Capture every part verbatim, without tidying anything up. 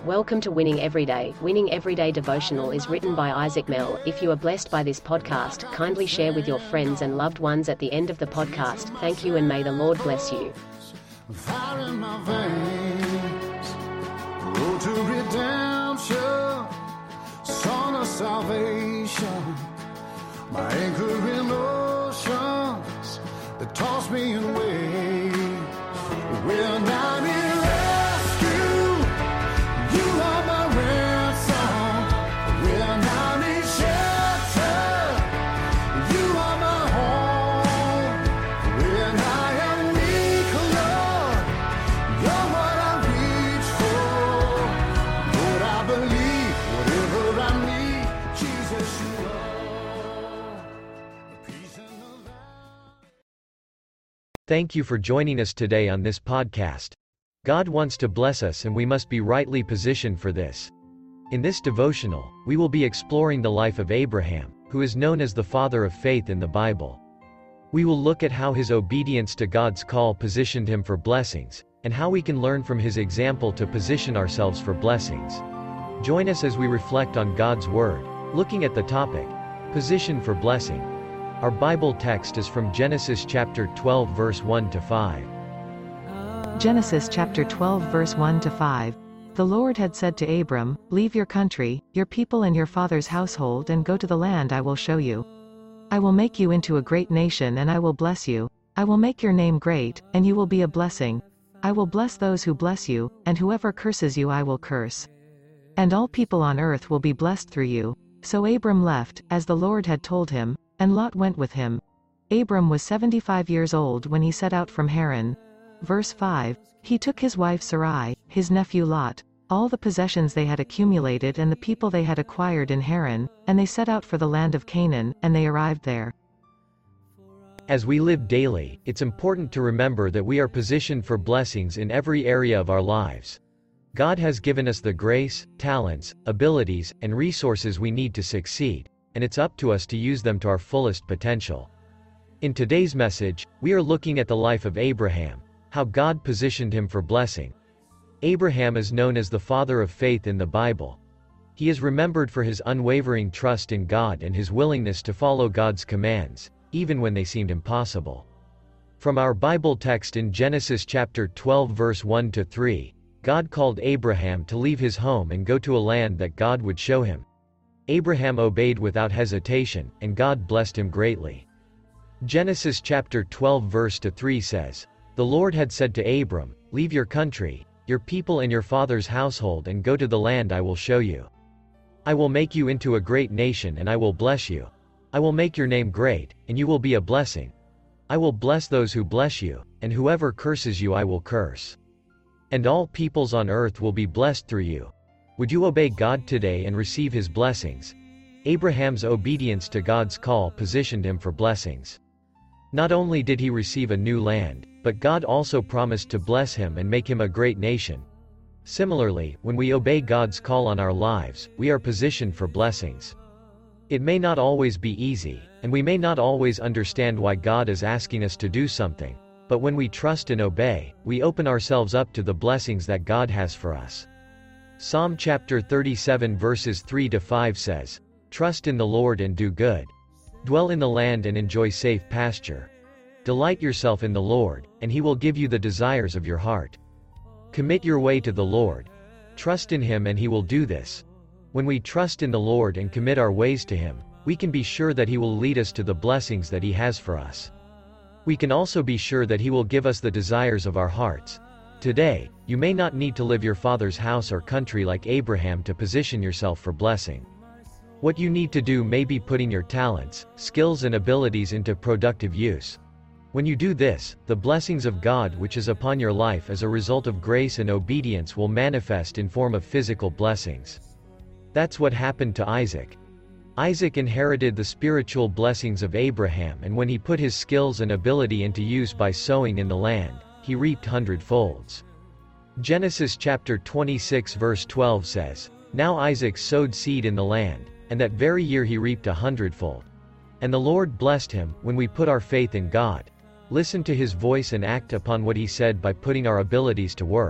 Welcome to Winning Everyday. Winning Everyday devotional is written by Isaac Mell. If you are blessed by this podcast, kindly share with your friends and loved ones at the end of the podcast. Thank you and may the Lord bless you. Fire in my veins, road to redemption, song of salvation, my anchor in oceans that toss me in waves. When I'm in rescue, you are my ransom. When I'm in shelter, you are my home. When I am weak, Lord, you're what I reach for. Lord, I believe whatever I need, Jesus, you are. Peace in the valley. Thank you for joining us today on this podcast. God wants to bless us and we must be rightly positioned for this. In this devotional, we will be exploring the life of Abraham, who is known as the father of faith in the Bible. We will look at how his obedience to God's call positioned him for blessings, and how we can learn from his example to position ourselves for blessings. Join us as we reflect on God's Word, looking at the topic, Position for Blessing. Our Bible text is from Genesis chapter twelve verse one to five. Genesis chapter twelve verse one to five. The Lord had said to Abram, "Leave your country, your people and your father's household and go to the land I will show you. I will make you into a great nation and I will bless you. I will make your name great, and you will be a blessing. I will bless those who bless you, and whoever curses you I will curse. And all people on earth will be blessed through you." So Abram left, as the Lord had told him, and Lot went with him. Abram was seventy-five years old when he set out from Haran. Verse five. He took his wife Sarai, his nephew Lot, all the possessions they had accumulated and the people they had acquired in Haran, and they set out for the land of Canaan, and they arrived there. As we live daily, it's important to remember that we are positioned for blessings in every area of our lives. God has given us the grace, talents, abilities, and resources we need to succeed, and it's up to us to use them to our fullest potential. In today's message, we are looking at the life of Abraham, how God positioned him for blessing. Abraham is known as the father of faith in the Bible. He is remembered for his unwavering trust in God and his willingness to follow God's commands, even when they seemed impossible. From our Bible text in Genesis chapter twelve verse one to three, God called Abraham to leave his home and go to a land that God would show him. Abraham obeyed without hesitation, and God blessed him greatly. Genesis chapter twelve verse to three says, "The Lord had said to Abram, 'Leave your country, your people and your father's household and go to the land I will show you. I will make you into a great nation and I will bless you. I will make your name great, and you will be a blessing. I will bless those who bless you, and whoever curses you I will curse. And all peoples on earth will be blessed through you.' Would you obey God today and receive his blessings?" Abraham's obedience to God's call positioned him for blessings. Not only did he receive a new land, but God also promised to bless him and make him a great nation. Similarly, when we obey God's call on our lives, we are positioned for blessings. It may not always be easy, and we may not always understand why God is asking us to do something, but when we trust and obey, we open ourselves up to the blessings that God has for us. Psalm chapter thirty-seven verses three to five says, "Trust in the Lord and do good. Dwell in the land and enjoy safe pasture. Delight yourself in the Lord, and he will give you the desires of your heart. Commit your way to the Lord. Trust in him and he will do this." When we trust in the Lord and commit our ways to him, we can be sure that he will lead us to the blessings that he has for us. We can also be sure that he will give us the desires of our hearts. Today, you may not need to live your father's house or country like Abraham to position yourself for blessing. What you need to do may be putting your talents, skills and abilities into productive use. When you do this, the blessings of God which is upon your life as a result of grace and obedience will manifest in form of physical blessings. That's what happened to Isaac. Isaac inherited the spiritual blessings of Abraham, and when he put his skills and ability into use by sowing in the land, he reaped hundredfolds. Genesis chapter twenty-six verse twelve says, "Now Isaac sowed seed in the land, and that very year he reaped a hundredfold. And the Lord blessed him." When we put our faith in God, listen to his voice and act upon what he said by putting our abilities to work,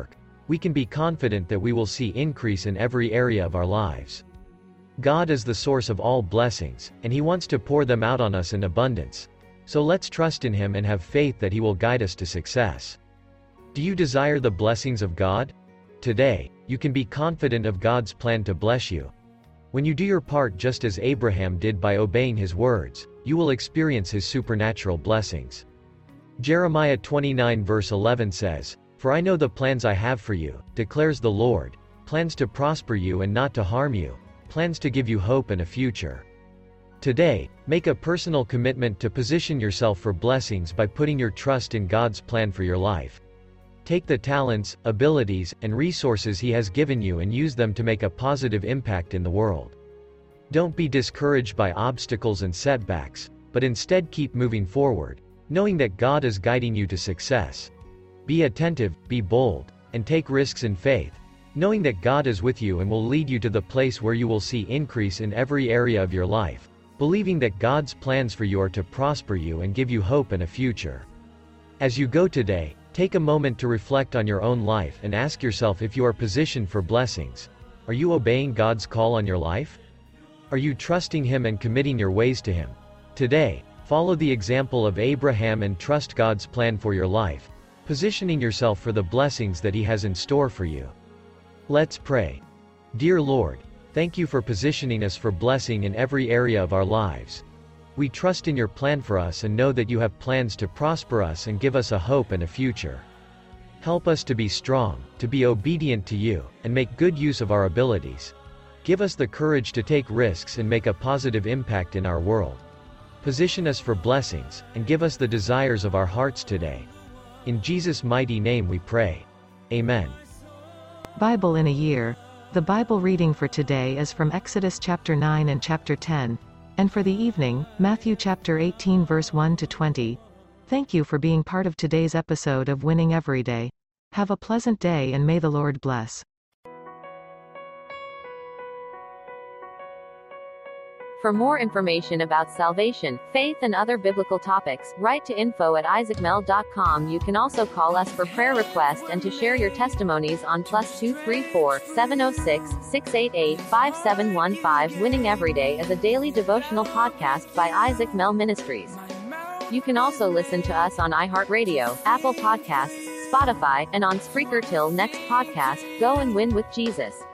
we can be confident that we will see increase in every area of our lives. God is the source of all blessings, and He wants to pour them out on us in abundance. So let's trust in Him and have faith that He will guide us to success. Do you desire the blessings of God? Today, you can be confident of God's plan to bless you. When you do your part just as Abraham did by obeying His words, you will experience His supernatural blessings. Jeremiah twenty-nine verse eleven says, "For I know the plans I have for you, declares the Lord, plans to prosper you and not to harm you, plans to give you hope and a future." Today, make a personal commitment to position yourself for blessings by putting your trust in God's plan for your life. Take the talents, abilities, and resources He has given you and use them to make a positive impact in the world. Don't be discouraged by obstacles and setbacks, but instead keep moving forward, knowing that God is guiding you to success. Be attentive, be bold, and take risks in faith, knowing that God is with you and will lead you to the place where you will see increase in every area of your life, believing that God's plans for you are to prosper you and give you hope and a future. As you go today, take a moment to reflect on your own life and ask yourself if you are positioned for blessings. Are you obeying God's call on your life? Are you trusting Him and committing your ways to Him? Today, follow the example of Abraham and trust God's plan for your life, positioning yourself for the blessings that He has in store for you. Let's pray. Dear Lord, thank you for positioning us for blessing in every area of our lives. We trust in your plan for us and know that you have plans to prosper us and give us a hope and a future. Help us to be strong, to be obedient to you, and make good use of our abilities. Give us the courage to take risks and make a positive impact in our world. Position us for blessings, and give us the desires of our hearts today. In Jesus' mighty name we pray. Amen. Bible in a year. The Bible reading for today is from Exodus chapter nine and chapter ten. And for the evening, Matthew chapter eighteen verse one to twenty. Thank you for being part of today's episode of Winning Every Day. Have a pleasant day and may the Lord bless. For more information about salvation, faith and other biblical topics, write to info at isaac mel dot com. You can also call us for prayer requests and to share your testimonies on plus two three four, seven oh six, six eight eight, five seven one five. Winning Every Day is a daily devotional podcast by Isaac Mel Ministries. You can also listen to us on iHeartRadio, Apple Podcasts, Spotify, and on Spreaker. Till next podcast, go and win with Jesus.